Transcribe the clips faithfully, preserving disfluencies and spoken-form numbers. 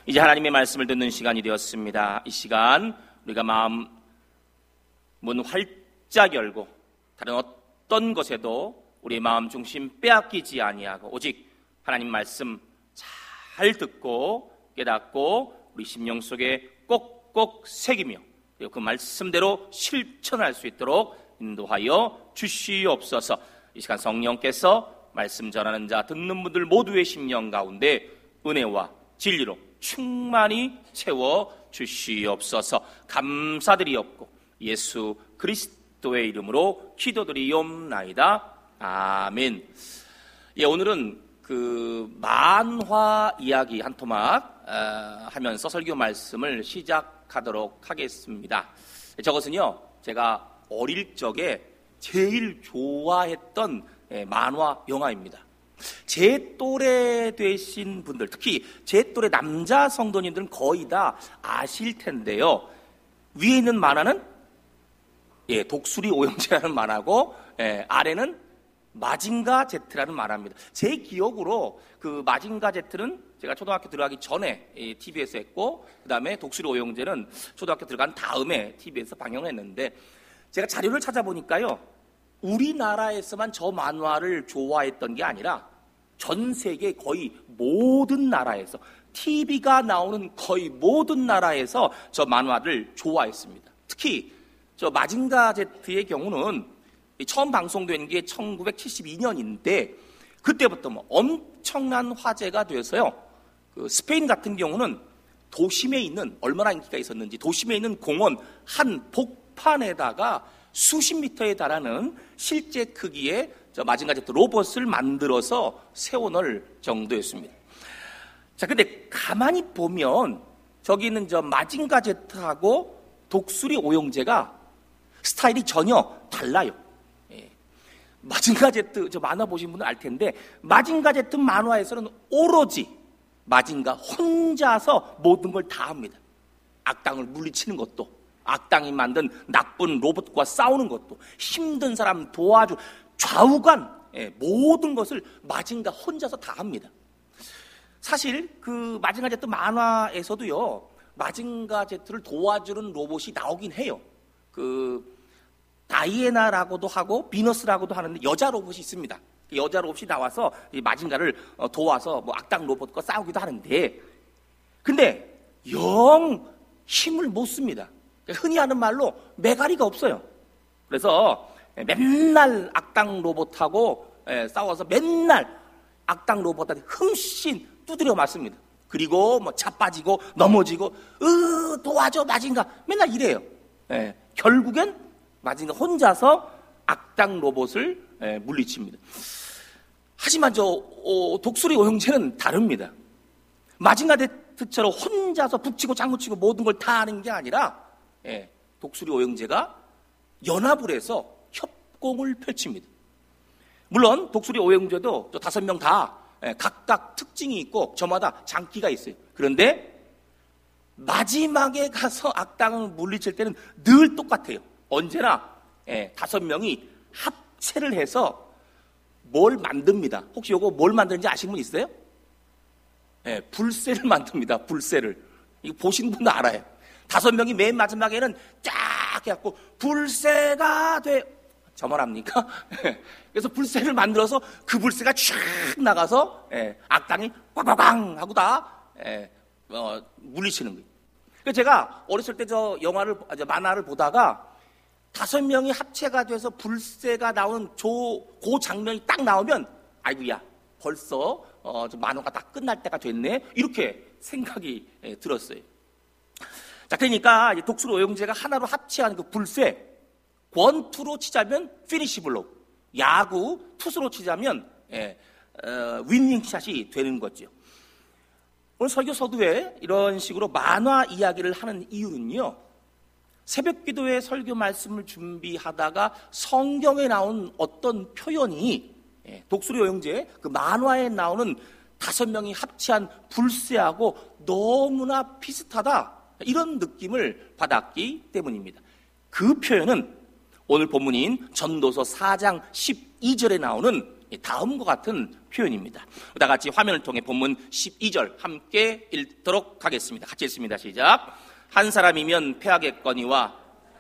이제 하나님의 말씀을 듣는 시간이 되었습니다. 이 시간 우리가 마음 문 활짝 열고 다른 어떤 것에도 우리의 마음 중심 빼앗기지 아니하고 오직 하나님 말씀 잘 듣고 깨닫고 우리 심령 속에 꼭꼭 새기며 그리고 그 말씀대로 실천할 수 있도록 인도하여 주시옵소서. 이 시간 성령께서 말씀 전하는 자 듣는 분들 모두의 심령 가운데 은혜와 진리로 충만히 채워 주시옵소서. 감사드리옵고 예수 그리스도의 이름으로 기도드리옵나이다. 아멘. 예, 오늘은 그 만화 이야기 한 토막 어, 하면서 설교 말씀을 시작하도록 하겠습니다. 저것은요, 제가 어릴 적에 제일 좋아했던 예, 만화 영화입니다. 제 또래 되신 분들, 특히 제 또래 남자 성도님들은 거의 다 아실 텐데요. 위에 있는 만화는 예, 독수리 오영재라는 만화고 예, 아래는 마징가 제트라는 만화입니다. 제 기억으로 그 마징가 제트는 제가 초등학교 들어가기 전에 티비에서 했고, 그 다음에 독수리 오영재는 초등학교 들어간 다음에 티비에서 방영을 했는데, 제가 자료를 찾아보니까요, 우리나라에서만 저 만화를 좋아했던 게 아니라 전 세계 거의 모든 나라에서, 티비가 나오는 거의 모든 나라에서 저 만화를 좋아했습니다. 특히 저 마징가 제트의 경우는 처음 방송된 게 천구백칠십이 년인데 그때부터 뭐 엄청난 화제가 돼서요, 그 스페인 같은 경우는 도심에 있는, 얼마나 인기가 있었는지, 도심에 있는 공원 한 복판에다가 수십 미터에 달하는 실제 크기의 저 마징가 제트 로봇을 만들어서 세워놓을 정도였습니다. 자, 근데 가만히 보면 저기 있는 저 마징가 제트하고 독수리 오영재가 스타일이 전혀 달라요. 예. 마징가 제트 저 만화 보신 분은 알 텐데, 마징가 제트 만화에서는 오로지 마징가 혼자서 모든 걸 다 합니다. 악당을 물리치는 것도, 악당이 만든 나쁜 로봇과 싸우는 것도, 힘든 사람 도와주, 좌우간 예, 모든 것을 마징가 혼자서 다 합니다. 사실 그 마징가 제트 만화에서도요, 마징가 제트를 도와주는 로봇이 나오긴 해요. 그 다이애나라고도 하고 비너스라고도 하는데 여자 로봇이 있습니다. 여자 로봇이 나와서 이 마징가를 도와서 뭐 악당 로봇과 싸우기도 하는데, 근데 영 힘을 못 씁니다. 흔히 하는 말로 매가리가 없어요. 그래서 맨날 악당 로봇하고 싸워서 맨날 악당 로봇한테 흠씬 두드려 맞습니다. 그리고 뭐 자빠지고 넘어지고 으 도와줘 마징가 맨날 이래요. 예, 결국엔 마징가 혼자서 악당 로봇을 예, 물리칩니다. 하지만 저 어, 독수리 오영재는 다릅니다. 마징가 제트처럼 혼자서 북치고 장구치고 모든 걸 다 하는 게 아니라 예, 독수리 오영재가 연합을 해서 협공을 펼칩니다. 물론 독수리 오영재도 저 다섯 명 다 예, 각각 특징이 있고 저마다 장기가 있어요. 그런데 마지막에 가서 악당을 물리칠 때는 늘 똑같아요. 언제나 예, 다섯 명이 합체를 해서 뭘 만듭니다. 혹시 이거 뭘 만드는지 아시는 분 있어요? 예, 불새를 만듭니다. 불새를. 이거 보시는 분도 알아요. 다섯 명이 맨 마지막에는 쫙 해갖고 불새가 돼. 저만 합니까? 그래서 불새를 만들어서 그 불새가 쫙 나가서 예, 악당이 꽝꽝꽝 하고 다 예, 어, 물리치는 거예요. 그래서 제가 어렸을 때 저 영화를, 저 만화를 보다가 다섯 명이 합체가 돼서 불새가 나오는 저, 그 장면이 딱 나오면 아이고야 벌써 어, 저 만화가 다 끝날 때가 됐네 이렇게 생각이 예, 들었어요. 자, 그러니까 독수리 오영재가 하나로 합체한 그 불새, 권투로 치자면 피니시 블록, 야구 투수로 치자면 예, 어, 윈닝샷이 되는 거죠. 오늘 설교 서두에 이런 식으로 만화 이야기를 하는 이유는요, 새벽 기도회 설교 말씀을 준비하다가 성경에 나온 어떤 표현이 예, 독수리 오영재 그 만화에 나오는 다섯 명이 합체한 불새하고 너무나 비슷하다, 이런 느낌을 받았기 때문입니다. 그 표현은 오늘 본문인 전도서 사 장 십이 절에 나오는 다음과 같은 표현입니다. 다 같이 화면을 통해 본문 십이 절 함께 읽도록 하겠습니다. 같이 읽습니다. 시작. 한 사람이면 패하겠거니와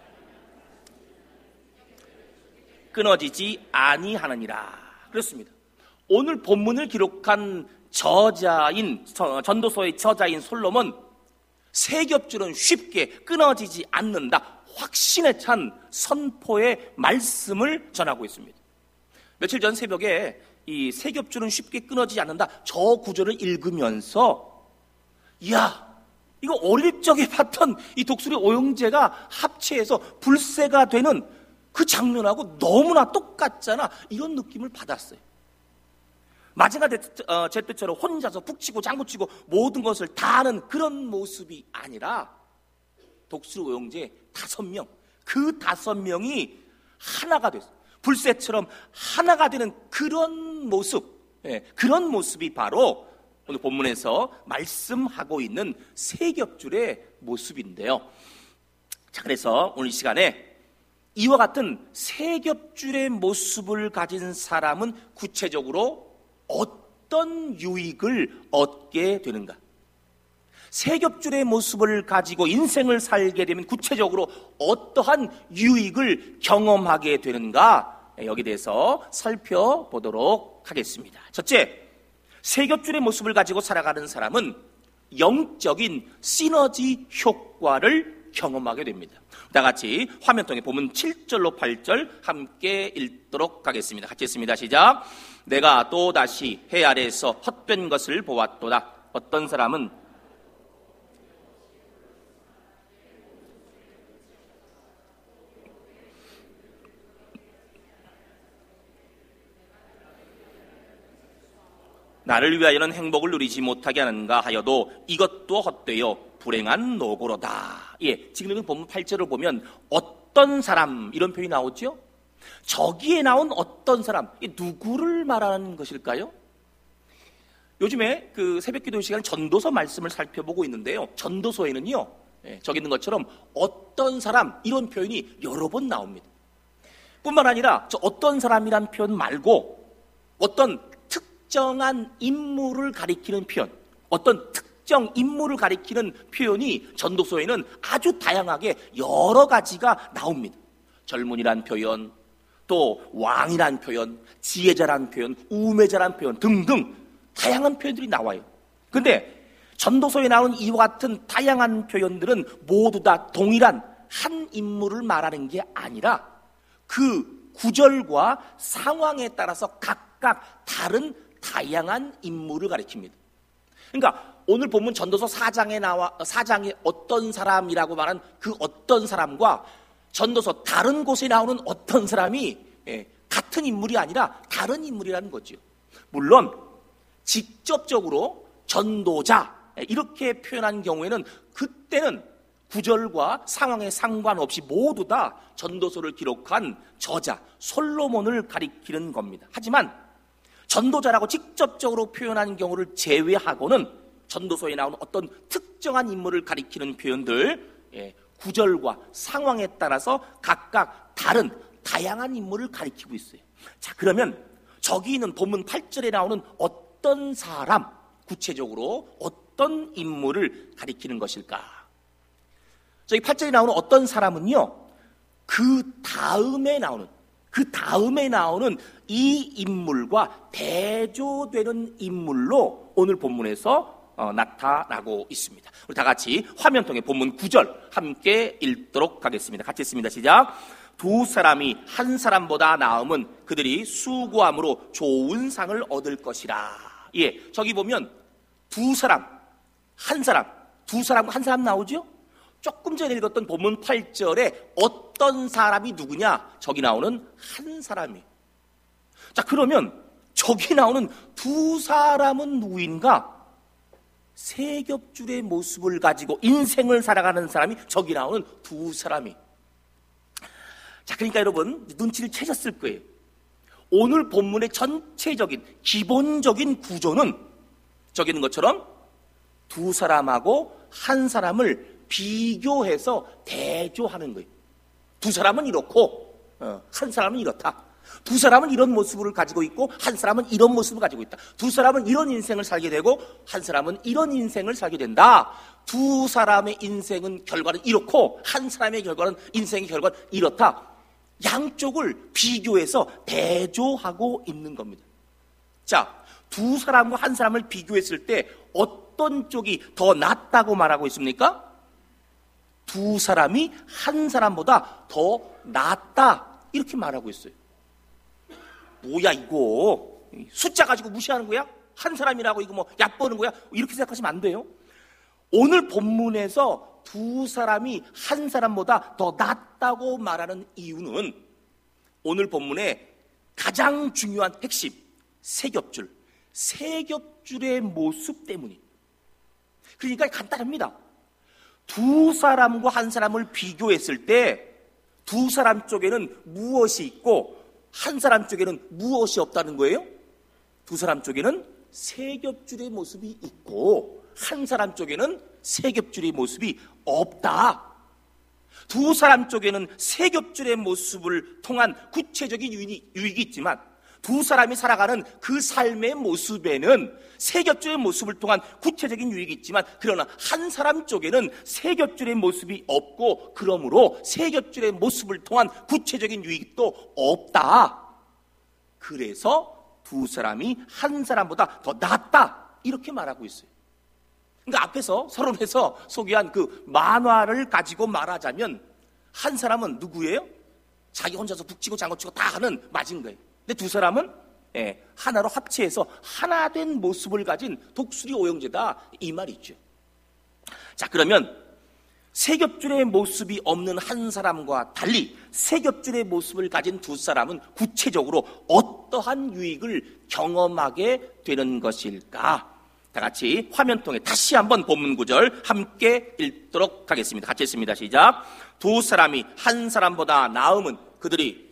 끊어지지 아니하느니라. 그렇습니다. 오늘 본문을 기록한 저자인 전도서의 저자인 솔로몬, 세 겹줄은 쉽게 끊어지지 않는다, 확신에 찬 선포의 말씀을 전하고 있습니다. 며칠 전 새벽에 이 세 겹줄은 쉽게 끊어지지 않는다 저 구절을 읽으면서, 이야, 이거 어릴 적에 봤던 이 독수리 오형제가 합체해서 불새가 되는 그 장면하고 너무나 똑같잖아, 이런 느낌을 받았어요. 마징가 제트처럼 혼자서 북치고 장구치고 모든 것을 다 하는 그런 모습이 아니라 독수리 오형제 다섯 명, 그 다섯 명이 하나가 됐어요. 불새처럼 하나가 되는 그런 모습, 예, 그런 모습이 바로 오늘 본문에서 말씀하고 있는 세 겹줄의 모습인데요. 자, 그래서 오늘 이 시간에 이와 같은 세 겹줄의 모습을 가진 사람은 구체적으로 어떤 유익을 얻게 되는가? 세 겹줄의 모습을 가지고 인생을 살게 되면 구체적으로 어떠한 유익을 경험하게 되는가? 여기에 대해서 살펴보도록 하겠습니다. 첫째, 세 겹줄의 모습을 가지고 살아가는 사람은 영적인 시너지 효과를 경험하게 됩니다. 다 같이 화면 통해 보면 칠 절로 팔 절 함께 읽도록 하겠습니다. 같이 읽습니다. 시작. 내가 또 다시 해 아래에서 헛된 것을 보았도다. 어떤 사람은 나를 위하여는 행복을 누리지 못하게 하는가 하여도 이것도 헛되어 불행한 노고로다. 예, 지금 본문 팔 절을 보면 어떤 사람, 이런 표현이 나오죠? 저기에 나온 어떤 사람, 이 누구를 말하는 것일까요? 요즘에 그 새벽기도 시간 전도서 말씀을 살펴보고 있는데요. 전도서에는요, 예, 저기 있는 것처럼 어떤 사람, 이런 표현이 여러 번 나옵니다. 뿐만 아니라 저 어떤 사람이란 표현 말고 어떤 특정한 인물을 가리키는 표현, 어떤 특정 인물을 가리키는 표현이 전도서에는 아주 다양하게 여러 가지가 나옵니다. 젊은이란 표현, 또 왕이란 표현, 지혜자란 표현, 우매자란 표현 등등 다양한 표현들이 나와요. 그런데 전도서에 나오는 이와 같은 다양한 표현들은 모두 다 동일한 한 인물을 말하는 게 아니라 그 구절과 상황에 따라서 각각 다른 다양한 인물을 가리킵니다. 그러니까 오늘 본문 전도서 사 장에 나와 사 장에 어떤 사람이라고 말한 그 어떤 사람과 전도서 다른 곳에 나오는 어떤 사람이 예, 같은 인물이 아니라 다른 인물이라는 거죠. 물론 직접적으로 전도자 이렇게 표현한 경우에는 그때는 구절과 상황에 상관없이 모두 다 전도서를 기록한 저자 솔로몬을 가리키는 겁니다. 하지만 전도자라고 직접적으로 표현한 경우를 제외하고는 전도서에 나오는 어떤 특정한 인물을 가리키는 표현들, 예, 구절과 상황에 따라서 각각 다른 다양한 인물을 가리키고 있어요. 자, 그러면 저기 있는 본문 팔 절에 나오는 어떤 사람, 구체적으로 어떤 인물을 가리키는 것일까? 저기 팔 절에 나오는 어떤 사람은요, 그 다음에 나오는 그 다음에 나오는 이 인물과 대조되는 인물로 오늘 본문에서 어, 나타나고 있습니다. 우리 다 같이 화면 통해 본문 구 절 함께 읽도록 하겠습니다. 같이 읽습니다. 시작. 두 사람이 한 사람보다 나음은 그들이 수고함으로 좋은 상을 얻을 것이라. 예, 저기 보면 두 사람, 한 사람, 두 사람, 한 사람 나오죠? 조금 전에 읽었던 본문 팔 절에 어떤 사람이 누구냐? 저기 나오는 한 사람이. 자, 그러면 저기 나오는 두 사람은 누구인가? 세 겹줄의 모습을 가지고 인생을 살아가는 사람이 저기 나오는 두 사람이. 자, 그러니까 여러분 눈치를 채셨을 거예요. 오늘 본문의 전체적인 기본적인 구조는 저기 있는 것처럼 두 사람하고 한 사람을 비교해서 대조하는 거예요. 두 사람은 이렇고 어, 한 사람은 이렇다. 두 사람은 이런 모습을 가지고 있고 한 사람은 이런 모습을 가지고 있다. 두 사람은 이런 인생을 살게 되고 한 사람은 이런 인생을 살게 된다. 두 사람의 인생은 결과는 이렇고 한 사람의 결과는 인생의 결과는 이렇다. 양쪽을 비교해서 대조하고 있는 겁니다. 자, 두 사람과 한 사람을 비교했을 때 어떤 쪽이 더 낫다고 말하고 있습니까? 두 사람이 한 사람보다 더 낫다 이렇게 말하고 있어요. 뭐야 이거 숫자 가지고 무시하는 거야? 한 사람이라고 이거 뭐 얕보는 거야? 이렇게 생각하시면 안 돼요. 오늘 본문에서 두 사람이 한 사람보다 더 낫다고 말하는 이유는 오늘 본문의 가장 중요한 핵심 세 겹줄 세 겹줄의 모습 때문이에요. 그러니까 간단합니다. 두 사람과 한 사람을 비교했을 때 두 사람 쪽에는 무엇이 있고 한 사람 쪽에는 무엇이 없다는 거예요? 두 사람 쪽에는 세 겹줄의 모습이 있고 한 사람 쪽에는 세 겹줄의 모습이 없다. 두 사람 쪽에는 세 겹줄의 모습을 통한 구체적인 유익이, 유익이 있지만 두 사람이 살아가는 그 삶의 모습에는 세 겹줄의 모습을 통한 구체적인 유익이 있지만 그러나 한 사람 쪽에는 세 겹줄의 모습이 없고 그러므로 세 겹줄의 모습을 통한 구체적인 유익이 또 없다. 그래서 두 사람이 한 사람보다 더 낫다 이렇게 말하고 있어요. 그러니까 앞에서 서론에서 소개한 그 만화를 가지고 말하자면 한 사람은 누구예요? 자기 혼자서 북치고 장구치고 다 하는 맞은 거예요. 근데 두 사람은 예, 하나로 합체해서 하나 된 모습을 가진 독수리 오형제다 이 말이죠. 자, 그러면 세 겹줄의 모습이 없는 한 사람과 달리 세 겹줄의 모습을 가진 두 사람은 구체적으로 어떠한 유익을 경험하게 되는 것일까? 다 같이 화면 통해 다시 한번 본문 구절 함께 읽도록 하겠습니다. 같이 읽습니다. 시작. 두 사람이 한 사람보다 나음은 그들이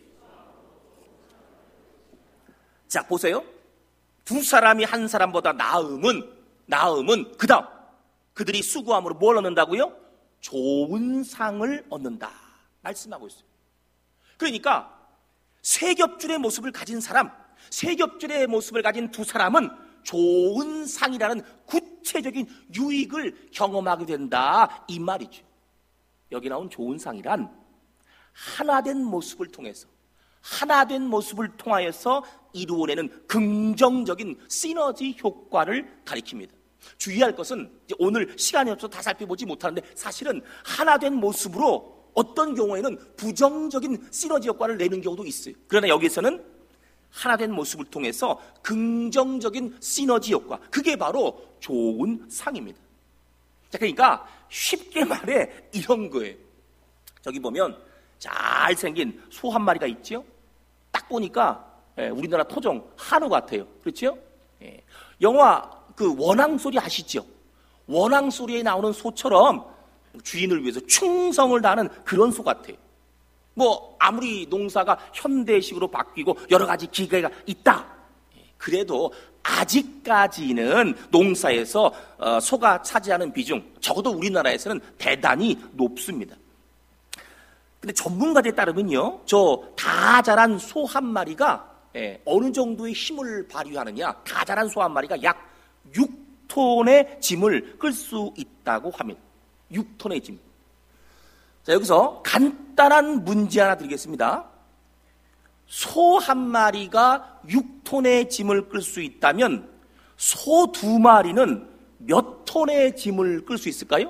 자, 보세요. 두 사람이 한 사람보다 나음은, 나음은, 그 다음, 그들이 수고함으로 뭘 얻는다고요? 좋은 상을 얻는다. 말씀하고 있어요. 그러니까, 세 겹줄의 모습을 가진 사람, 세 겹줄의 모습을 가진 두 사람은 좋은 상이라는 구체적인 유익을 경험하게 된다. 이 말이죠. 여기 나온 좋은 상이란 하나된 모습을 통해서 하나된 모습을 통하여서 이루어내는 긍정적인 시너지 효과를 가리킵니다. 주의할 것은 오늘 시간이 없어서 다 살펴보지 못하는데 사실은 하나된 모습으로 어떤 경우에는 부정적인 시너지 효과를 내는 경우도 있어요. 그러나 여기서는 하나된 모습을 통해서 긍정적인 시너지 효과, 그게 바로 좋은 상입니다. 자, 그러니까 쉽게 말해 이런 거예요. 저기 보면 잘생긴 소 한 마리가 있죠. 딱 보니까 예, 우리나라 토종 한우 같아요. 그렇죠? 예. 영화 그 원앙 소리 아시죠? 원앙 소리에 나오는 소처럼 주인을 위해서 충성을 다하는 그런 소 같아요. 뭐 아무리 농사가 현대식으로 바뀌고 여러 가지 기계가 있다. 그래도 아직까지는 농사에서 어, 소가 차지하는 비중, 적어도 우리나라에서는 대단히 높습니다. 근데 전문가들에 따르면요, 저 다 자란 소 한 마리가 예, 어느 정도의 힘을 발휘하느냐, 다 자란 소 한 마리가 약 육 톤의 짐을 끌 수 있다고 합니다. 육 톤의 짐. 자, 여기서 간단한 문제 하나 드리겠습니다. 소 한 마리가 육 톤의 짐을 끌 수 있다면 소 두 마리는 몇 톤의 짐을 끌 수 있을까요?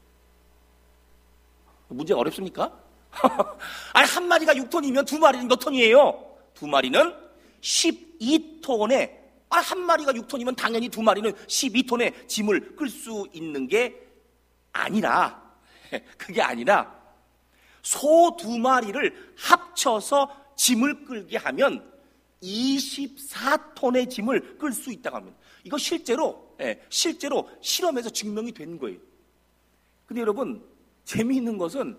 문제가 어렵습니까? 아니, 한 마리가 육 톤이면 두 마리는 몇 톤이에요? 두 마리는 십이 톤의, 아, 한 마리가 육 톤이면 당연히 두 마리는 십이 톤의 짐을 끌 수 있는 게 아니라, 그게 아니라, 소 두 마리를 합쳐서 짐을 끌게 하면 이십사 톤의 짐을 끌 수 있다고 합니다. 이거 실제로, 예, 실제로 실험에서 증명이 된 거예요. 근데 여러분, 재미있는 것은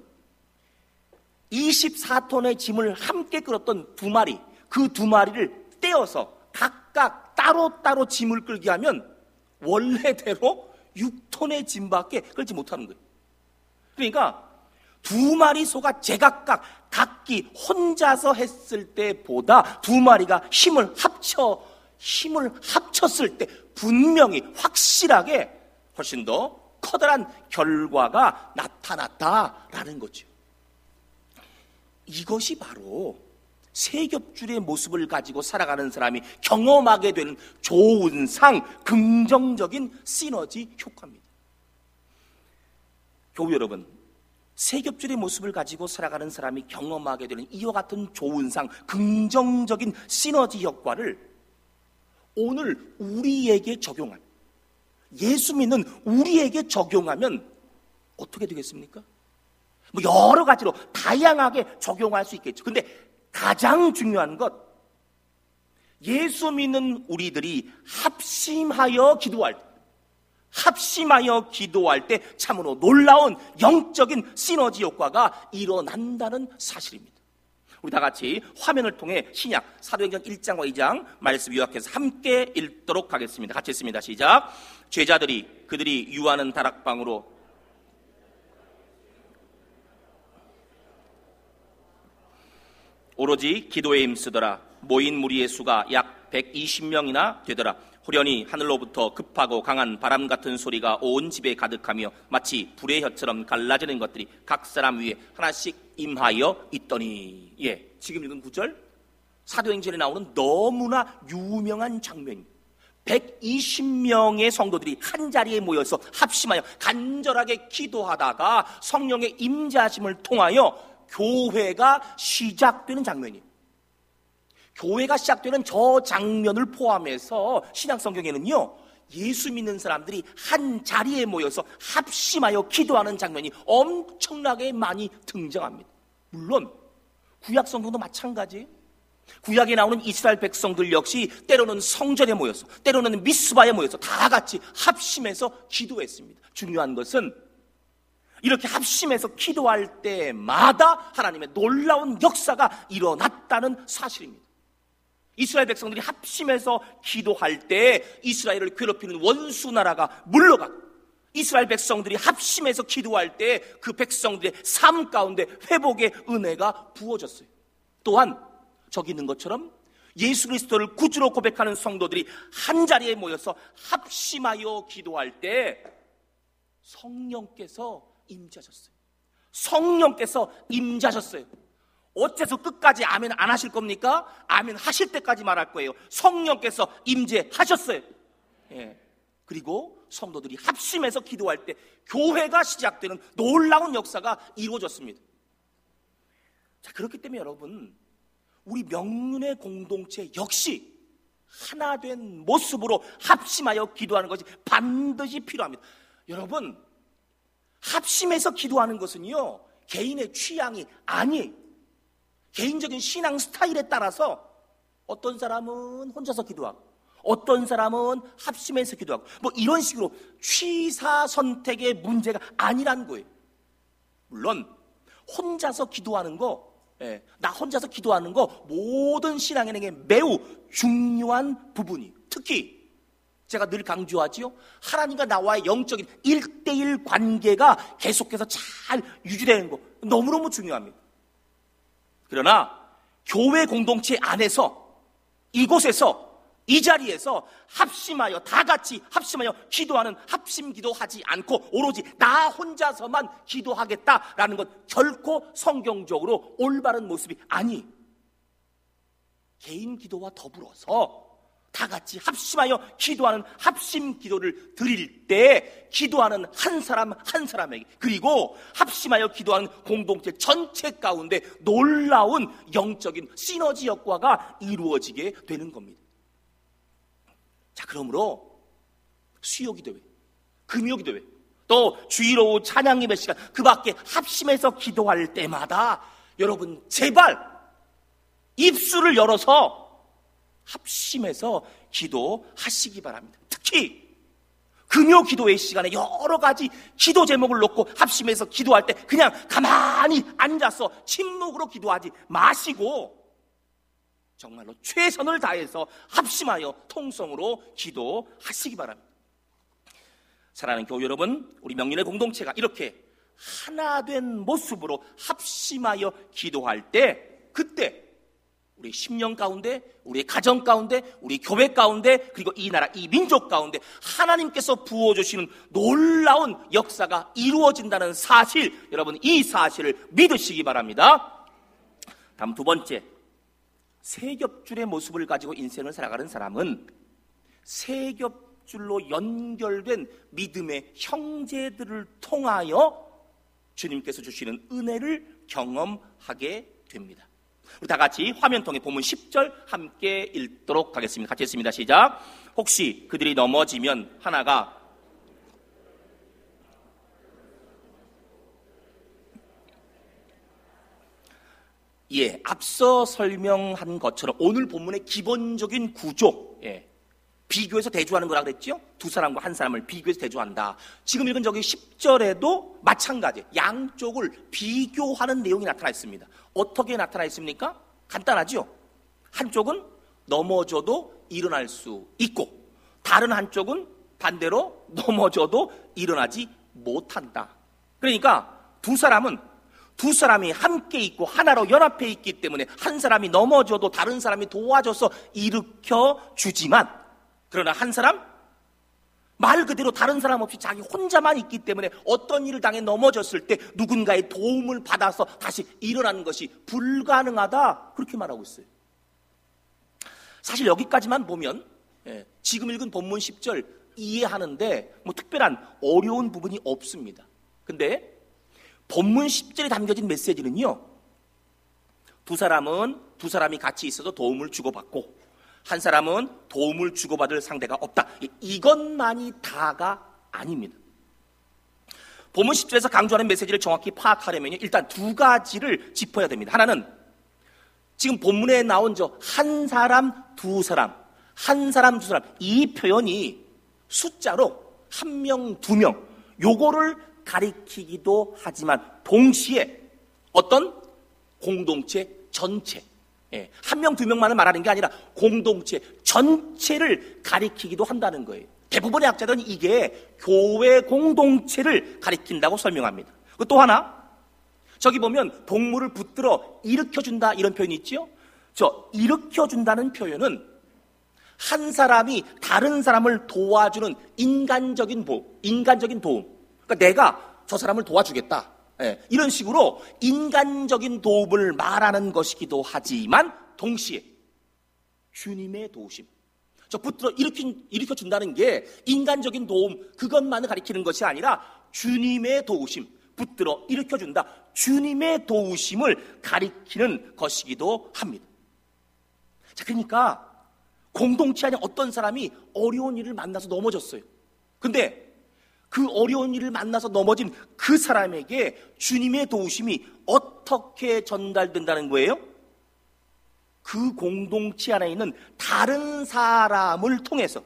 이십사 톤의 짐을 함께 끌었던 두 마리, 그 두 마리를 떼어서 각각 따로따로 짐을 끌게 하면 원래대로 육 톤의 짐밖에 끌지 못하는 거예요. 그러니까 두 마리 소가 제각각 각기 혼자서 했을 때보다 두 마리가 힘을 합쳐 힘을 합쳤을 때 분명히 확실하게 훨씬 더 커다란 결과가 나타났다라는 거죠. 이것이 바로 세 겹줄의 모습을 가지고 살아가는 사람이 경험하게 되는 좋은 상, 긍정적인 시너지 효과입니다. 교우 여러분, 세 겹줄의 모습을 가지고 살아가는 사람이 경험하게 되는 이와 같은 좋은 상, 긍정적인 시너지 효과를 오늘 우리에게 적용하면, 예수 믿는 우리에게 적용하면 어떻게 되겠습니까? 뭐 여러 가지로 다양하게 적용할 수 있겠죠. 근데 가장 중요한 것, 예수 믿는 우리들이 합심하여 기도할 때, 합심하여 기도할 때 참으로 놀라운 영적인 시너지 효과가 일어난다는 사실입니다. 우리 다 같이 화면을 통해 신약 사도행전 일 장과 이 장 말씀 요약해서 함께 읽도록 하겠습니다. 같이 읽습니다. 시작. 제자들이 그들이 유하는 다락방으로 오로지 기도에 힘쓰더라. 모인 무리의 수가 약 백이십 명이나 되더라. 호련히 하늘로부터 급하고 강한 바람 같은 소리가 온 집에 가득하며 마치 불의 혀처럼 갈라지는 것들이 각 사람 위에 하나씩 임하여 있더니. 예, 지금 읽은 구절 사도행전에 나오는 너무나 유명한 장면입니다. 백이십 명의 성도들이 한자리에 모여서 합심하여 간절하게 기도하다가 성령의 임재하심을 통하여 교회가 시작되는 장면이에요. 교회가 시작되는 저 장면을 포함해서 신약 성경에는요, 예수 믿는 사람들이 한 자리에 모여서 합심하여 기도하는 장면이 엄청나게 많이 등장합니다. 물론 구약 성경도 마찬가지예요. 구약에 나오는 이스라엘 백성들 역시 때로는 성전에 모여서, 때로는 미스바에 모여서 다 같이 합심해서 기도했습니다. 중요한 것은 이렇게 합심해서 기도할 때마다 하나님의 놀라운 역사가 일어났다는 사실입니다. 이스라엘 백성들이 합심해서 기도할 때 이스라엘을 괴롭히는 원수 나라가 물러가고, 이스라엘 백성들이 합심해서 기도할 때 그 백성들의 삶 가운데 회복의 은혜가 부어졌어요. 또한 저기 있는 것처럼 예수 그리스도를 구주로 고백하는 성도들이 한자리에 모여서 합심하여 기도할 때 성령께서 임재하셨어요. 성령께서 임재하셨어요. 어째서 끝까지 아멘 안 하실 겁니까? 아멘 하실 때까지 말할 거예요. 성령께서 임재하셨어요. 예. 그리고 성도들이 합심해서 기도할 때 교회가 시작되는 놀라운 역사가 이루어졌습니다. 자, 그렇기 때문에 여러분, 우리 명륜의 공동체 역시 하나 된 모습으로 합심하여 기도하는 것이 반드시 필요합니다. 여러분, 합심해서 기도하는 것은요, 개인의 취향이 아니에요. 개인적인 신앙 스타일에 따라서 어떤 사람은 혼자서 기도하고, 어떤 사람은 합심해서 기도하고, 뭐 이런 식으로 취사 선택의 문제가 아니라는 거예요. 물론 혼자서 기도하는 거, 예, 나 혼자서 기도하는 거 모든 신앙인에게 매우 중요한 부분이에요. 특히 제가 늘 강조하지요, 하나님과 나와의 영적인 일대일 관계가 계속해서 잘 유지되는 거 너무너무 중요합니다. 그러나 교회 공동체 안에서, 이곳에서, 이 자리에서 합심하여, 다 같이 합심하여 기도하는 합심 기도하지 않고 오로지 나 혼자서만 기도하겠다라는 것 결코 성경적으로 올바른 모습이 아니, 개인 기도와 더불어서 다 같이 합심하여 기도하는 합심 기도를 드릴 때 기도하는 한 사람 한 사람에게, 그리고 합심하여 기도하는 공동체 전체 가운데 놀라운 영적인 시너지 효과가 이루어지게 되는 겁니다. 자, 그러므로 수요기도회, 금요기도회, 또 주일 오후 찬양 예배 시간, 그 밖에 합심해서 기도할 때마다 여러분 제발 입술을 열어서 합심해서 기도하시기 바랍니다. 특히 금요 기도회 시간에 여러 가지 기도 제목을 놓고 합심해서 기도할 때 그냥 가만히 앉아서 침묵으로 기도하지 마시고 정말로 최선을 다해서 합심하여 통성으로 기도하시기 바랍니다. 사랑하는 교우 여러분, 우리 명륜의 공동체가 이렇게 하나 된 모습으로 합심하여 기도할 때, 그때 우리 심령 가운데, 우리 가정 가운데, 우리 교회 가운데, 그리고 이 나라, 이 민족 가운데 하나님께서 부어주시는 놀라운 역사가 이루어진다는 사실, 여러분 이 사실을 믿으시기 바랍니다. 다음 두 번째, 세겹줄의 모습을 가지고 인생을 살아가는 사람은 세겹줄로 연결된 믿음의 형제들을 통하여 주님께서 주시는 은혜를 경험하게 됩니다. 우리 다 같이 화면 통해 본문 십 절 함께 읽도록 하겠습니다. 같이 읽습니다. 시작. 혹시 그들이 넘어지면 하나가 예, 앞서 설명한 것처럼 오늘 본문의 기본적인 구조, 예, 비교해서 대조하는 거라 그랬죠? 두 사람과 한 사람을 비교해서 대조한다. 지금 읽은 저기 십 절에도 마찬가지, 양쪽을 비교하는 내용이 나타나 있습니다. 어떻게 나타나 있습니까? 간단하죠? 한쪽은 넘어져도 일어날 수 있고, 다른 한쪽은 반대로 넘어져도 일어나지 못한다. 그러니까 두 사람은 두 사람이 함께 있고 하나로 연합해 있기 때문에 한 사람이 넘어져도 다른 사람이 도와줘서 일으켜 주지만, 그러나 한 사람, 말 그대로 다른 사람 없이 자기 혼자만 있기 때문에 어떤 일을 당해 넘어졌을 때 누군가의 도움을 받아서 다시 일어나는 것이 불가능하다, 그렇게 말하고 있어요. 사실 여기까지만 보면 예, 지금 읽은 본문 십 절 이해하는데 뭐 특별한 어려운 부분이 없습니다. 근데 본문 십 절에 담겨진 메시지는요, 두 사람은 두 사람이 같이 있어도 도움을 주고받고 한 사람은 도움을 주고받을 상대가 없다, 이것만이 다가 아닙니다. 본문 십 절에서 강조하는 메시지를 정확히 파악하려면 일단 두 가지를 짚어야 됩니다. 하나는 지금 본문에 나온 저 한 사람, 두 사람, 한 사람, 두 사람, 이 표현이 숫자로 한 명, 두 명, 요거를 가리키기도 하지만 동시에 어떤 공동체 전체, 예, 한 명, 두 명만을 말하는 게 아니라 공동체 전체를 가리키기도 한다는 거예요. 대부분의 학자들은 이게 교회 공동체를 가리킨다고 설명합니다. 또 하나, 저기 보면 동물을 붙들어 일으켜준다 이런 표현이 있죠. 저 일으켜준다는 표현은 한 사람이 다른 사람을 도와주는 인간적인 보, 인간적인 도움. 그러니까 내가 저 사람을 도와주겠다, 예, 이런 식으로 인간적인 도움을 말하는 것이기도 하지만 동시에 주님의 도우심, 저 붙들어 일으켜, 일으켜준다는 게 인간적인 도움 그것만을 가리키는 것이 아니라 주님의 도우심, 붙들어 일으켜준다, 주님의 도우심을 가리키는 것이기도 합니다. 자, 그러니까 공동체 안에 어떤 사람이 어려운 일을 만나서 넘어졌어요. 근데 그 어려운 일을 만나서 넘어진 그 사람에게 주님의 도우심이 어떻게 전달된다는 거예요? 그 공동체 안에 있는 다른 사람을 통해서,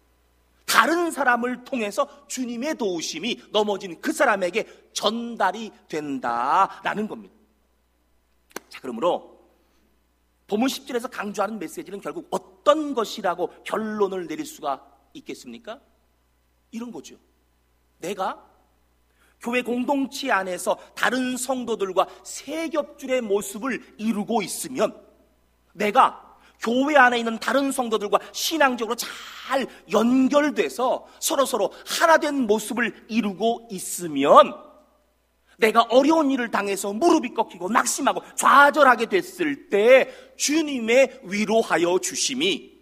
다른 사람을 통해서 주님의 도우심이 넘어진 그 사람에게 전달이 된다라는 겁니다. 자, 그러므로 본문 십 절에서 강조하는 메시지는 결국 어떤 것이라고 결론을 내릴 수가 있겠습니까? 이런 거죠. 내가 교회 공동체 안에서 다른 성도들과 세겹줄의 모습을 이루고 있으면, 내가 교회 안에 있는 다른 성도들과 신앙적으로 잘 연결돼서 서로서로 하나 된 모습을 이루고 있으면, 내가 어려운 일을 당해서 무릎이 꺾이고 낙심하고 좌절하게 됐을 때 주님의 위로하여 주심이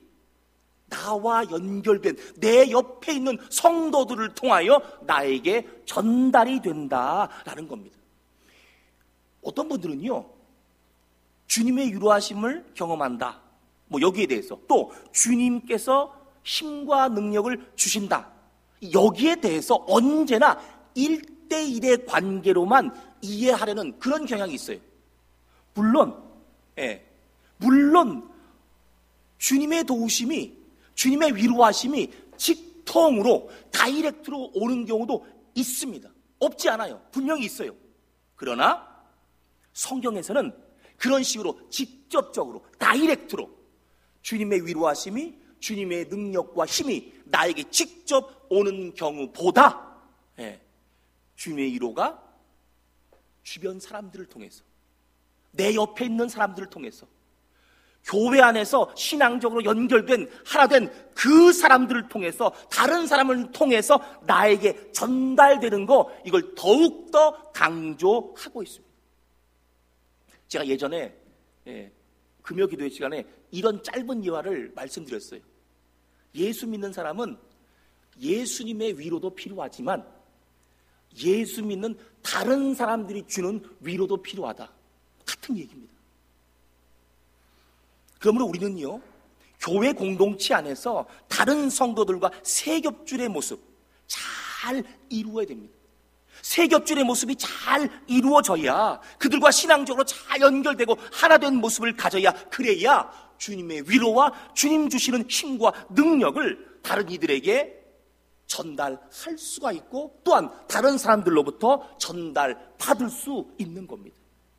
나와 연결된 내 옆에 있는 성도들을 통하여 나에게 전달이 된다라는 겁니다. 어떤 분들은요, 주님의 위로하심을 경험한다, 뭐 여기에 대해서, 또 주님께서 힘과 능력을 주신다, 여기에 대해서 언제나 일대일의 관계로만 이해하려는 그런 경향이 있어요. 물론 예, 물론 주님의 도우심이, 주님의 위로하심이 직통으로 다이렉트로 오는 경우도 있습니다. 없지 않아요. 분명히 있어요. 그러나 성경에서는 그런 식으로 직접적으로 다이렉트로 주님의 위로하심이, 주님의 능력과 힘이 나에게 직접 오는 경우보다 예, 주님의 위로가 주변 사람들을 통해서, 내 옆에 있는 사람들을 통해서, 교회 안에서 신앙적으로 연결된 하나 된 그 사람들을 통해서, 다른 사람을 통해서 나에게 전달되는 거, 이걸 더욱더 강조하고 있습니다. 제가 예전에 예, 금요 기도회 시간에 이런 짧은 예화를 말씀드렸어요. 예수 믿는 사람은 예수님의 위로도 필요하지만 예수 믿는 다른 사람들이 주는 위로도 필요하다. 같은 얘기입니다. 그러므로 우리는요, 교회 공동체 안에서 다른 성도들과 세겹줄의 모습 잘 이루어야 됩니다. 세겹줄의 모습이 잘 이루어져야, 그들과 신앙적으로 잘 연결되고 하나 된 모습을 가져야, 그래야 주님의 위로와 주님 주시는 힘과 능력을 다른 이들에게 전달할 수가 있고, 또한 다른 사람들로부터 전달받을 수 있는 겁니다.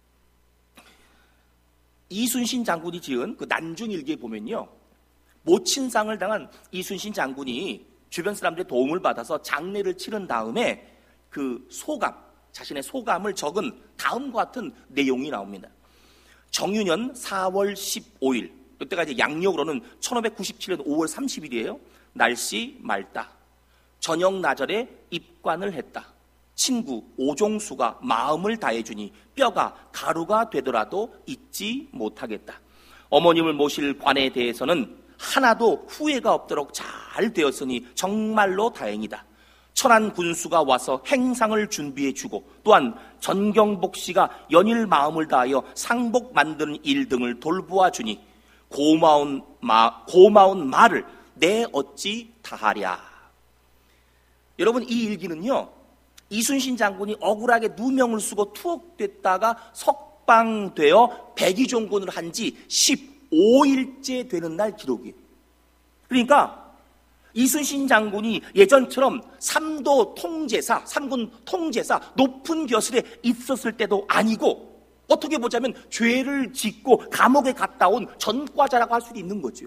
이순신 장군이 지은 그 난중일기에 보면요, 모친상을 당한 이순신 장군이 주변 사람들의 도움을 받아서 장례를 치른 다음에 그 소감, 자신의 소감을 적은 다음과 같은 내용이 나옵니다. 정유년 사월 십오일, 이때가 이제 양력으로는 천오백구십칠년 오월 삼십일이에요. 날씨 맑다. 저녁 나절에 입관을 했다. 친구 오종수가 마음을 다해주니 뼈가 가루가 되더라도 잊지 못하겠다. 어머님을 모실 관에 대해서는 하나도 후회가 없도록 잘 되었으니 정말로 다행이다. 천안 군수가 와서 행상을 준비해주고, 또한 전경복 씨가 연일 마음을 다하여 상복 만드는 일 등을 돌보아 주니 고마운 마, 고마운 말을 내 어찌 다하랴. 여러분, 이 일기는요, 이순신 장군이 억울하게 누명을 쓰고 투옥됐다가 석방되어 백의종군을 한 지 십오일째 되는 날 기록이에요. 그러니까 이순신 장군이 예전처럼 삼도 통제사, 삼군 통제사, 높은 벼슬에 있었을 때도 아니고, 어떻게 보자면 죄를 짓고 감옥에 갔다 온 전과자라고 할 수도 있는 거죠.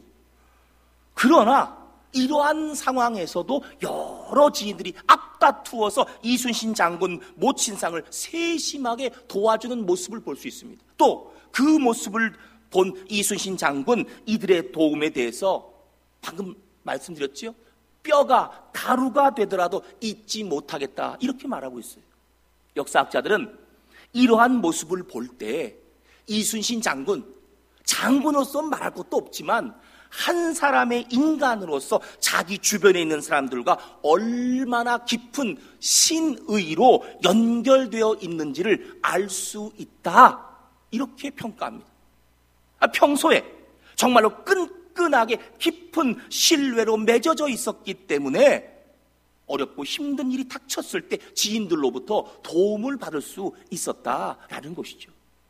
그러나 이러한 상황에서도 여러 지인들이 앞다투어서 이순신 장군 모친상을 세심하게 도와주는 모습을 볼 수 있습니다. 또 그 모습을 본 이순신 장군, 이들의 도움에 대해서 방금 말씀드렸죠? 뼈가 가루가 되더라도 잊지 못하겠다, 이렇게 말하고 있어요. 역사학자들은 이러한 모습을 볼 때 이순신 장군, 장군으로서 말할 것도 없지만 한 사람의 인간으로서 자기 주변에 있는 사람들과 얼마나 깊은 신의로 연결되어 있는지를 알 수 있다, 이렇게 평가합니다. 평소에 정말로 끈끈하게 깊은 신뢰로 맺어져 있었기 때문에 어렵고 힘든 일이 닥쳤을 때 지인들로부터 도움을 받을 수 있었다라는 것이죠.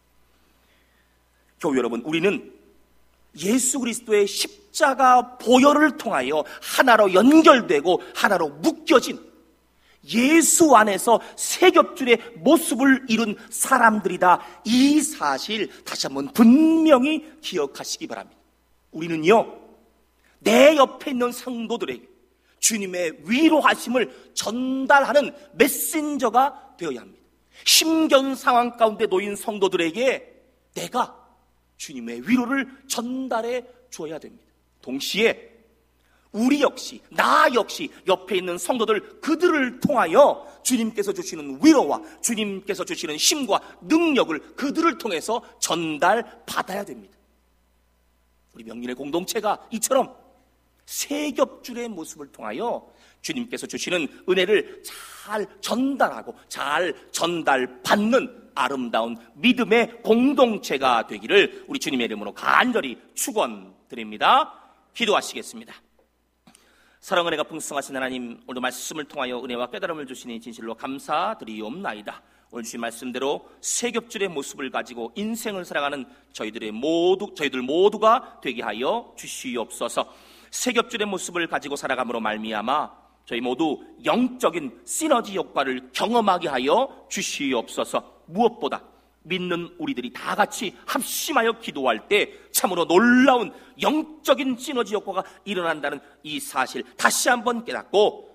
교회 여러분, 우리는 예수 그리스도의 십자가 보혈을 통하여 하나로 연결되고 하나로 묶여진 예수 안에서 세겹줄의 모습을 이룬 사람들이다. 이 사실 다시 한번 분명히 기억하시기 바랍니다. 우리는요, 내 옆에 있는 성도들에게 주님의 위로하심을 전달하는 메신저가 되어야 합니다. 힘겨운 상황 가운데 놓인 성도들에게 내가 주님의 위로를 전달해 줘야 됩니다. 동시에 우리 역시, 나 역시 옆에 있는 성도들, 그들을 통하여 주님께서 주시는 위로와 주님께서 주시는 힘과 능력을 그들을 통해서 전달받아야 됩니다. 우리 명륜의 공동체가 이처럼 세겹줄의 모습을 통하여 주님께서 주시는 은혜를 잘 전달하고 잘 전달받는 아름다운 믿음의 공동체가 되기를 우리 주님의 이름으로 간절히 축원드립니다. 기도하시겠습니다. 사랑 은혜가 풍성하신 하나님, 오늘 말씀을 통하여 은혜와 깨달음을 주시니 진실로 감사드리옵나이다. 오늘 주신 말씀대로 세겹줄의 모습을 가지고 인생을 살아가는 저희들의 모두, 저희들 모두가 되게 하여 주시옵소서. 세겹줄의 모습을 가지고 살아감으로 말미암아 저희 모두 영적인 시너지 효과를 경험하게 하여 주시옵소서. 무엇보다 믿는 우리들이 다 같이 합심하여 기도할 때 참으로 놀라운 영적인 시너지 효과가 일어난다는 이 사실 다시 한번 깨닫고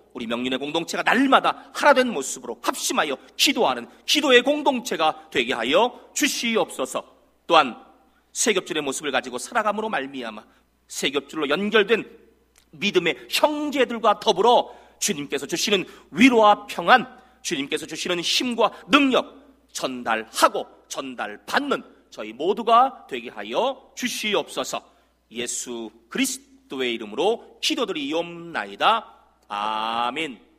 우리 명륜의 공동체가 날마다 하나된 모습으로 합심하여 기도하는 기도의 공동체가 되게 하여 주시옵소서. 또한 세겹줄의 모습을 가지고 살아감으로 말미암아 세겹줄로 연결된 믿음의 형제들과 더불어 주님께서 주시는 위로와 평안, 주님께서 주시는 힘과 능력 전달하고 전달받는 저희 모두가 되게 하여 주시옵소서. 예수 그리스도의 이름으로 기도드리옵나이다. 아멘.